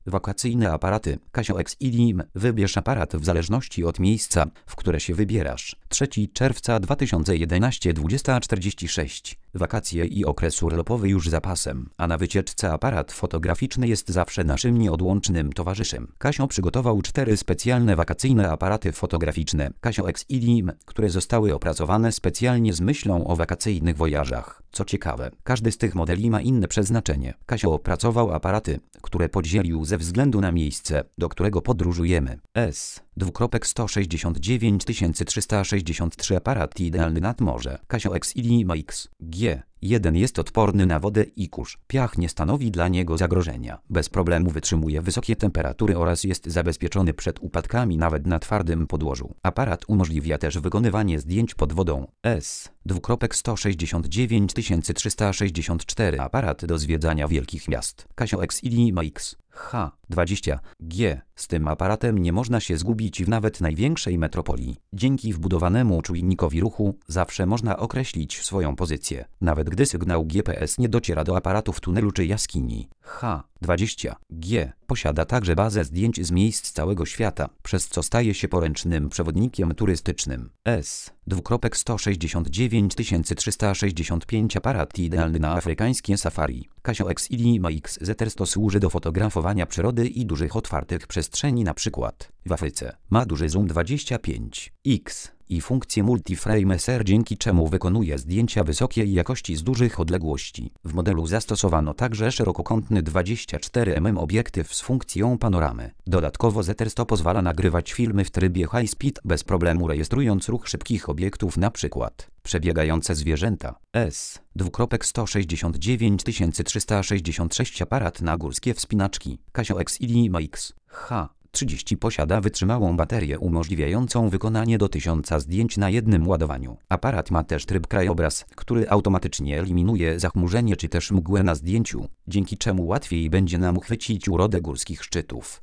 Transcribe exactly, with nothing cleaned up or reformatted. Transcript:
Wakacyjne aparaty. Casio X I D I M. Wybierz aparat w zależności od miejsca, w które się wybierasz. trzeciego czerwca dwa tysiące jedenastego, dwudziesta czterdzieści sześć. Wakacje i okres urlopowy już za pasem, a na wycieczce aparat fotograficzny jest zawsze naszym nieodłącznym towarzyszem. Casio przygotował cztery specjalne wakacyjne aparaty fotograficzne Casio X I D I M, które zostały opracowane specjalnie z myślą o wakacyjnych wojażach. Co ciekawe, każdy z tych modeli ma inne przeznaczenie. Casio opracował aparaty, które podzielił ze względu na miejsce, do którego podróżujemy. S. sto sześćdziesiąt dziewięć tysięcy trzysta sześćdziesiąt trzy aparat idealny nad morze. Casio X I D I M X G jeden jest odporny na wodę i kurz. Piach nie stanowi dla niego zagrożenia. Bez problemu wytrzymuje wysokie temperatury oraz jest zabezpieczony przed upadkami nawet na twardym podłożu. Aparat umożliwia też wykonywanie zdjęć pod wodą. S. sto sześćdziesiąt dziewięć tysięcy trzysta sześćdziesiąt cztery aparat do zwiedzania wielkich miast. Casio X I D I M X H dwadzieścia G. Z tym aparatem nie można się zgubić w nawet największej metropolii. Dzięki wbudowanemu czujnikowi ruchu zawsze można określić swoją pozycję, nawet gdy sygnał G P S nie dociera do aparatu w tunelu czy jaskini. H dwadzieścia G posiada także bazę zdjęć z miejsc całego świata, przez co staje się poręcznym przewodnikiem turystycznym. S. sto sześćdziesiąt dziewięć tysięcy trzysta sześćdziesiąt pięć aparat idealny na afrykańskie safari. Casio X I D I M X Z sto służy do fotografowania przyrody i dużych otwartych przestrzeni, np. w Afryce. Ma duży zoom dwadzieścia pięć x i funkcję multiframe S R, dzięki czemu wykonuje zdjęcia wysokiej jakości z dużych odległości. W modelu zastosowano także szerokokątny dwadzieścia cztery milimetry obiektyw z funkcją panoramy. Dodatkowo Z sto pozwala nagrywać filmy w trybie high speed bez problemu, rejestrując ruch szybkich obiektów, np. przebiegające zwierzęta. S. sto sześćdziesiąt dziewięć tysięcy trzysta sześćdziesiąt sześć aparat na górskie wspinaczki. Casio X I D I M X H trzydzieści posiada wytrzymałą baterię umożliwiającą wykonanie do tysiąca zdjęć na jednym ładowaniu. Aparat ma też tryb krajobraz, który automatycznie eliminuje zachmurzenie czy też mgłę na zdjęciu, dzięki czemu łatwiej będzie nam uchwycić urodę górskich szczytów.